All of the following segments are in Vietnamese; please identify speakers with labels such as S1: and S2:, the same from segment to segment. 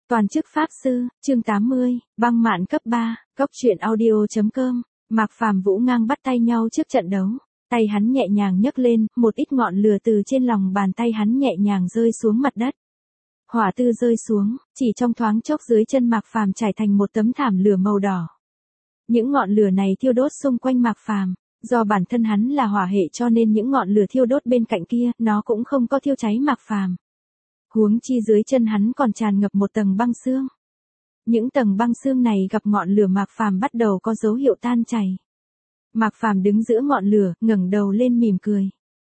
S1: Toàn chức Pháp Sư, chương 80, băng mạn cấp 3, cốc truyện audio.com, Mạc Phàm Vũ Ngang bắt tay nhau trước trận đấu. Tay hắn nhẹ nhàng nhấc lên, một ít ngọn lửa từ trên lòng bàn tay hắn nhẹ nhàng rơi xuống mặt đất. Hỏa tư rơi xuống, chỉ trong thoáng chốc dưới chân Mạc Phàm trải thành một tấm thảm lửa màu đỏ. Những ngọn lửa này thiêu đốt xung quanh Mạc Phàm, do bản thân hắn là hỏa hệ cho nên những ngọn lửa thiêu đốt bên cạnh kia, nó cũng không có thiêu cháy Mạc Phàm. Huống chi dưới chân hắn còn tràn ngập một tầng băng xương. Những tầng băng xương này gặp ngọn lửa Mạc Phàm bắt đầu có dấu hiệu tan chảy. Mạc Phàm đứng giữa ngọn lửa, ngẩng đầu lên mỉm cười.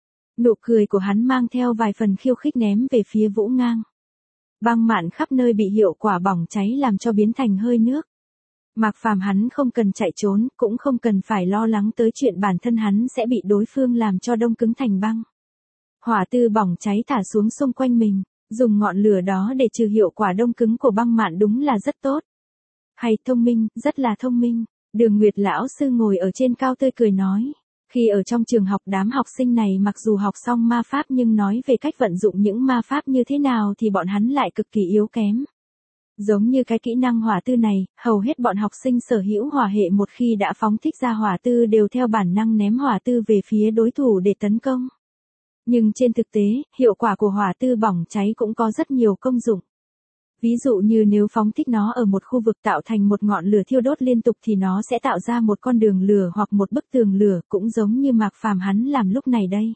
S1: Nụ cười của hắn mang theo vài phần khiêu khích ném về phía Vũ Ngang. Băng mạn khắp nơi bị hiệu quả bỏng cháy làm cho biến thành hơi nước. Mạc Phàm hắn không cần chạy trốn, cũng không cần phải lo lắng tới chuyện bản thân hắn sẽ bị đối phương làm cho đông cứng thành băng. Hỏa tư bỏng cháy thả xuống xung quanh mình, dùng ngọn lửa đó để trừ hiệu quả đông cứng của băng mạn đúng là rất tốt. Hay thông minh, rất là thông minh. Đường Nguyệt lão sư ngồi ở trên cao tươi cười nói. Khi ở trong trường học đám học sinh này mặc dù học xong ma pháp nhưng nói về cách vận dụng những ma pháp như thế nào thì bọn hắn lại cực kỳ yếu kém. Giống như cái kỹ năng hỏa tư này, hầu hết bọn học sinh sở hữu hỏa hệ một khi đã phóng thích ra hỏa tư đều theo bản năng ném hỏa tư về phía đối thủ để tấn công. Nhưng trên thực tế, hiệu quả của hỏa tư bỏng cháy cũng có rất nhiều công dụng. Ví dụ như nếu phóng thích nó ở một khu vực tạo thành một ngọn lửa thiêu đốt liên tục thì nó sẽ tạo ra một con đường lửa hoặc một bức tường lửa, cũng giống như Mạc Phàm hắn làm lúc này đây.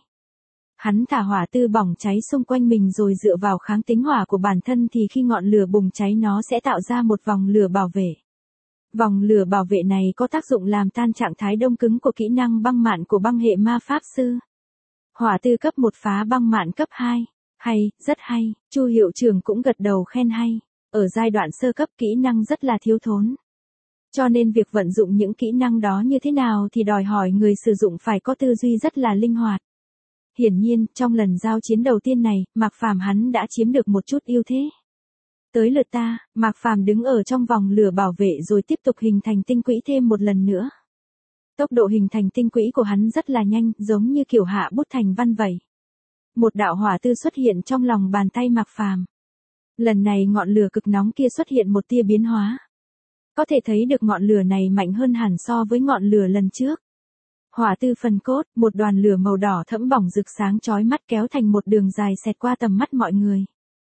S1: Hắn thả hỏa tư bỏng cháy xung quanh mình rồi dựa vào kháng tính hỏa của bản thân thì khi ngọn lửa bùng cháy nó sẽ tạo ra một vòng lửa bảo vệ. Vòng lửa bảo vệ này có tác dụng làm tan trạng thái đông cứng của kỹ năng băng mạn của băng hệ ma pháp sư. Hỏa tư cấp 1 phá băng mạn cấp 2. Hay, rất hay, Chu hiệu trưởng cũng gật đầu khen hay. Ở giai đoạn sơ cấp kỹ năng rất là thiếu thốn. Cho nên việc vận dụng những kỹ năng đó như thế nào thì đòi hỏi người sử dụng phải có tư duy rất là linh hoạt. Hiển nhiên, trong lần giao chiến đầu tiên này, Mạc Phàm hắn đã chiếm được một chút ưu thế. Tới lượt ta, Mạc Phàm đứng ở trong vòng lửa bảo vệ rồi tiếp tục hình thành tinh quỹ thêm một lần nữa. Tốc độ hình thành tinh quỹ của hắn rất là nhanh, giống như kiểu hạ bút thành văn vậy. Một đạo hỏa tư xuất hiện trong lòng bàn tay Mạc Phàm. Lần này ngọn lửa cực nóng kia xuất hiện một tia biến hóa. Có thể thấy được ngọn lửa này mạnh hơn hẳn so với ngọn lửa lần trước. Hỏa tư phần cốt, một đoàn lửa màu đỏ thẫm bỏng rực sáng chói mắt kéo thành một đường dài xẹt qua tầm mắt mọi người.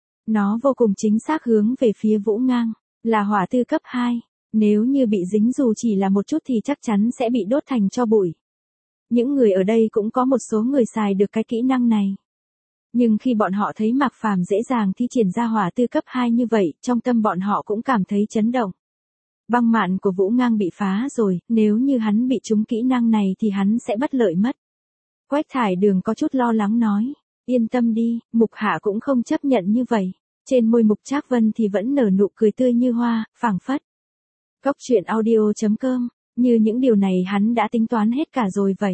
S1: Nó vô cùng chính xác hướng về phía Vũ Ngang, là hỏa tư cấp 2. Nếu như bị dính dù chỉ là một chút thì chắc chắn sẽ bị đốt thành tro bụi. Những người ở đây cũng có một số người xài được cái kỹ năng này. Nhưng khi bọn họ thấy Mạc Phàm dễ dàng thi triển ra hỏa tư cấp 2 như vậy, trong tâm bọn họ cũng cảm thấy chấn động. Băng mạn của Vũ Ngang bị phá rồi, nếu như hắn bị trúng kỹ năng này thì hắn sẽ bất lợi mất. Quách Thải Đường có chút lo lắng nói, yên tâm đi, Mục Hạ cũng không chấp nhận như vậy. Trên môi Mục Trác Vân thì vẫn nở nụ cười tươi như hoa, phảng phất. Cốc truyện audio.com, như những điều này hắn đã tính toán hết cả rồi vậy.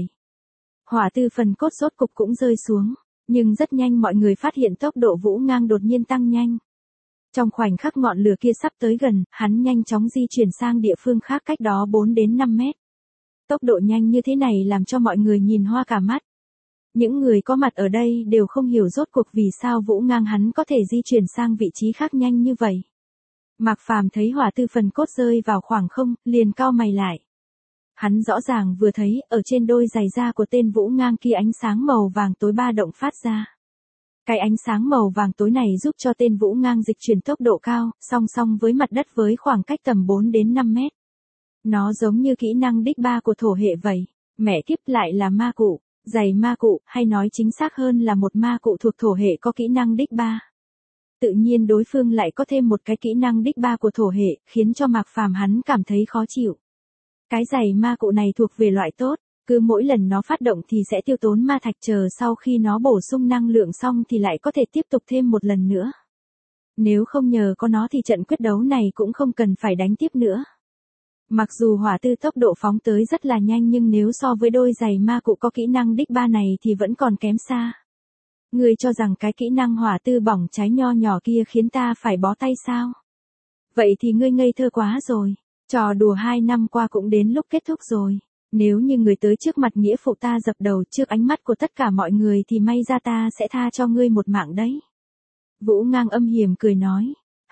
S1: Hỏa tư phần cốt rốt cục cũng rơi xuống, nhưng rất nhanh mọi người phát hiện tốc độ Vũ Ngang đột nhiên tăng nhanh. Trong khoảnh khắc ngọn lửa kia sắp tới gần, hắn nhanh chóng di chuyển sang địa phương khác cách đó 4 đến 5 mét. Tốc độ nhanh như thế này làm cho mọi người nhìn hoa cả mắt. Những người có mặt ở đây đều không hiểu rốt cuộc vì sao Vũ Ngang hắn có thể di chuyển sang vị trí khác nhanh như vậy. Mạc Phàm thấy hỏa tư phần cốt rơi vào khoảng không, liền cau mày lại. Hắn rõ ràng vừa thấy, ở trên đôi giày da của tên Vũ Ngang kia ánh sáng màu vàng tối ba động phát ra. Cái ánh sáng màu vàng tối này giúp cho tên Vũ Ngang dịch chuyển tốc độ cao, song song với mặt đất với khoảng cách tầm 4 đến 5 mét. Nó giống như kỹ năng đích 3 của thổ hệ vậy. Mẹ kiếp lại là ma cụ, giày ma cụ, hay nói chính xác hơn là một ma cụ thuộc thổ hệ có kỹ năng đích 3. Tự nhiên đối phương lại có thêm một cái kỹ năng đích 3 của thổ hệ, khiến cho Mạc Phàm hắn cảm thấy khó chịu. Cái giày ma cụ này thuộc về loại tốt, cứ mỗi lần nó phát động thì sẽ tiêu tốn ma thạch, chờ sau khi nó bổ sung năng lượng xong thì lại có thể tiếp tục thêm một lần nữa. Nếu không nhờ có nó thì trận quyết đấu này cũng không cần phải đánh tiếp nữa. Mặc dù hỏa tư tốc độ phóng tới rất là nhanh nhưng nếu so với đôi giày ma cụ có kỹ năng đích 3 này thì vẫn còn kém xa. Ngươi cho rằng cái kỹ năng hỏa tư bỏng cháy nho nhỏ kia khiến ta phải bó tay sao? Vậy thì ngươi ngây thơ quá rồi. Trò đùa 2 năm qua cũng đến lúc kết thúc rồi. Nếu như người tới trước mặt nghĩa phụ ta dập đầu trước ánh mắt của tất cả mọi người thì may ra ta sẽ tha cho ngươi một mạng đấy. Vũ Ngang âm hiểm cười nói.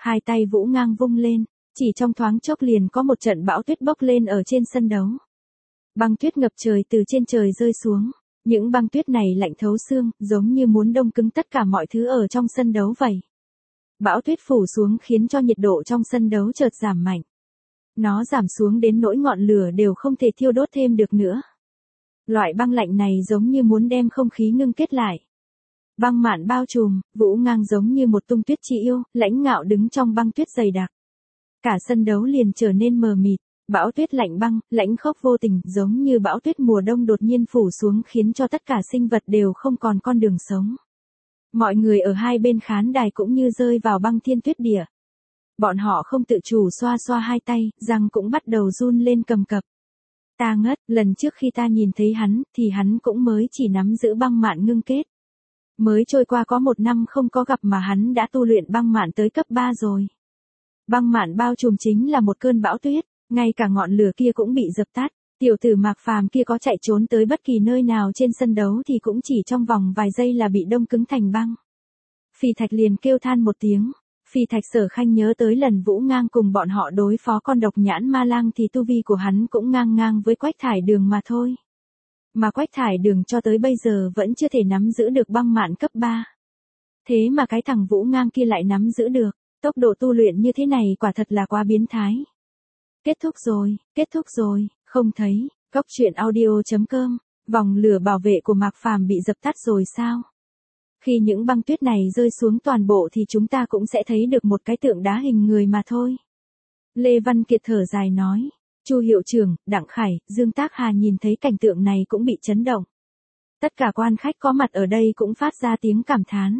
S1: Hai tay Vũ Ngang vung lên, chỉ trong thoáng chốc liền có một trận bão tuyết bốc lên ở trên sân đấu. Băng tuyết ngập trời từ trên trời rơi xuống, những băng tuyết này lạnh thấu xương, giống như muốn đông cứng tất cả mọi thứ ở trong sân đấu vậy. Bão tuyết phủ xuống khiến cho nhiệt độ trong sân đấu chợt giảm mạnh. Nó giảm xuống đến nỗi ngọn lửa đều không thể thiêu đốt thêm được nữa. Loại băng lạnh này giống như muốn đem không khí ngưng kết lại. Băng mạn bao trùm, Vũ Ngang giống như một tung tuyết chi yêu, lãnh ngạo đứng trong băng tuyết dày đặc. Cả sân đấu liền trở nên mờ mịt, bão tuyết lạnh băng, lãnh khốc vô tình, giống như bão tuyết mùa đông đột nhiên phủ xuống khiến cho tất cả sinh vật đều không còn con đường sống. Mọi người ở hai bên khán đài cũng như rơi vào băng thiên tuyết địa. Bọn họ không tự chủ xoa xoa hai tay, răng cũng bắt đầu run lên cầm cập. Ta ngất, lần trước khi ta nhìn thấy hắn, thì hắn cũng mới chỉ nắm giữ băng mạn ngưng kết. Mới trôi qua có 1 năm không có gặp mà hắn đã tu luyện băng mạn tới cấp 3 rồi. Băng mạn bao trùm chính là một cơn bão tuyết, ngay cả ngọn lửa kia cũng bị dập tắt. Tiểu tử Mạc Phàm kia có chạy trốn tới bất kỳ nơi nào trên sân đấu thì cũng chỉ trong vòng vài giây là bị đông cứng thành băng. Phì Thạch liền kêu than một tiếng. Phì Thạch Sở Khanh nhớ tới lần Vũ Ngang cùng bọn họ đối phó con độc nhãn ma lang thì tu vi của hắn cũng ngang ngang với Quách Thải Đường mà thôi. Mà Quách Thải Đường cho tới bây giờ vẫn chưa thể nắm giữ được băng mạn cấp 3. Thế mà cái thằng Vũ Ngang kia lại nắm giữ được, tốc độ tu luyện như thế này quả thật là quá biến thái. Kết thúc rồi, không thấy, Góc Truyện Audio.com, vòng lửa bảo vệ của Mạc Phàm bị dập tắt rồi sao? Khi những băng tuyết này rơi xuống toàn bộ thì chúng ta cũng sẽ thấy được một cái tượng đá hình người mà thôi. Lê Văn Kiệt thở dài nói. Chu hiệu trưởng, Đặng Khải, Dương Tác Hà nhìn thấy cảnh tượng này cũng bị chấn động. Tất cả quan khách có mặt ở đây cũng phát ra tiếng cảm thán.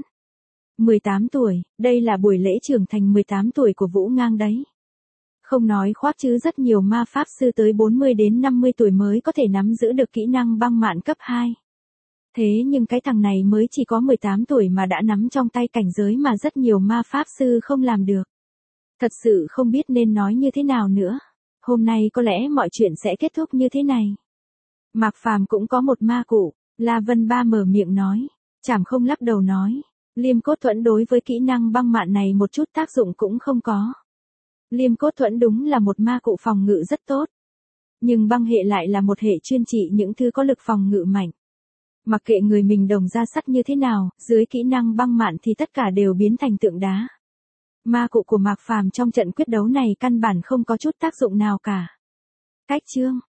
S1: 18 tuổi, đây là buổi lễ trưởng thành 18 tuổi của Vũ Ngang đấy. Không nói khoác chứ rất nhiều ma pháp sư tới 40 đến 50 tuổi mới có thể nắm giữ được kỹ năng băng mạn cấp 2. Thế nhưng cái thằng này mới chỉ có 18 tuổi mà đã nắm trong tay cảnh giới mà rất nhiều ma pháp sư không làm được. Thật sự không biết nên nói như thế nào nữa. Hôm nay có lẽ mọi chuyện sẽ kết thúc như thế này. Mạc Phàm cũng có một ma cụ, La Vân Ba mở miệng nói. Trảm Không lắc đầu nói. Liêm Cốt Thuẫn đối với kỹ năng băng mạn này một chút tác dụng cũng không có. Liêm Cốt Thuẫn đúng là một ma cụ phòng ngự rất tốt. Nhưng băng hệ lại là một hệ chuyên trị những thứ có lực phòng ngự mạnh. Mặc kệ người mình đồng ra sắt như thế nào, dưới kỹ năng băng mạn thì tất cả đều biến thành tượng đá. Ma cụ của Mạc Phàm trong trận quyết đấu này căn bản không có chút tác dụng nào cả. Cách chương